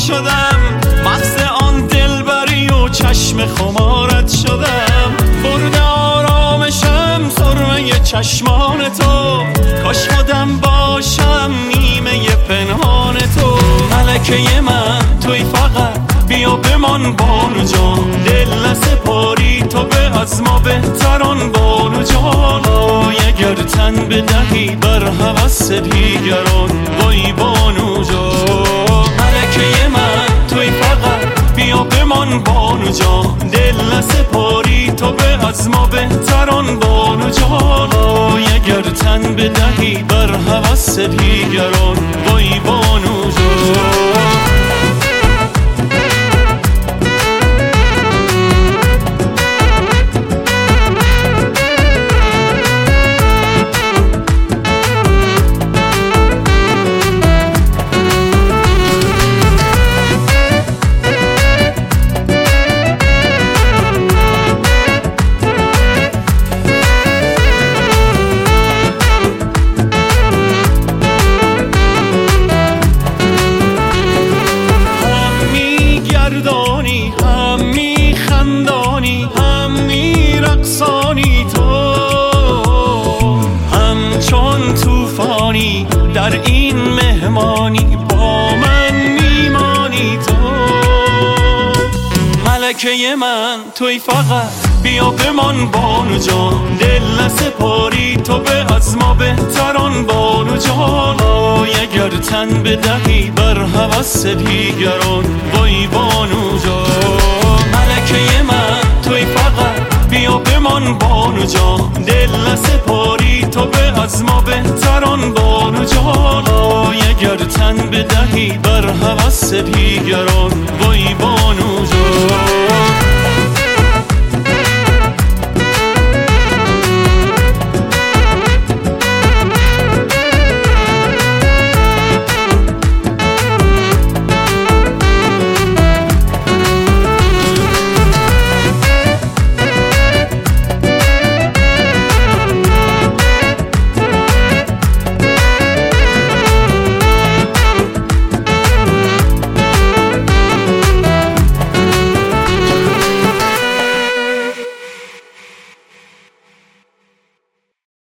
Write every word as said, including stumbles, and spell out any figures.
شدم، مغز آن دلبری و چشم خمارت شدم. برد آرامشم سرمه چشمان تو، کاش خودم باشم نیمه پنهان تو. ملکه من توی فقط بیا بمان بانو جان، دل نسپاری تو به از ما بهتران بانو جان. آی اگر تن بدهی بر هوس دیگران وای بانو جان. ملکه من توی فقط بیا بمان بانو جان، دل نسپاری تو به از ما بهتران بانو جان. آی اگر تن بدهی بر هوس دیگران وای بانو جان. هم میخندانی هم میرقصانی تو، همچون توفانی در این مهمانی با من میمانی تو. ملکه من توی فقط بیا بمان بانو جان، دل نسپاری تو به از ما بهتران بانو جان. آی اگر تن بدهی بر هوس دیگران وای بانو جان. ملکه من توی فقط بیا بمان بانو جان، دل نسپاری تو به از ما بهتران بانو جان. آی اگر تن بدهی بر هوس دیگران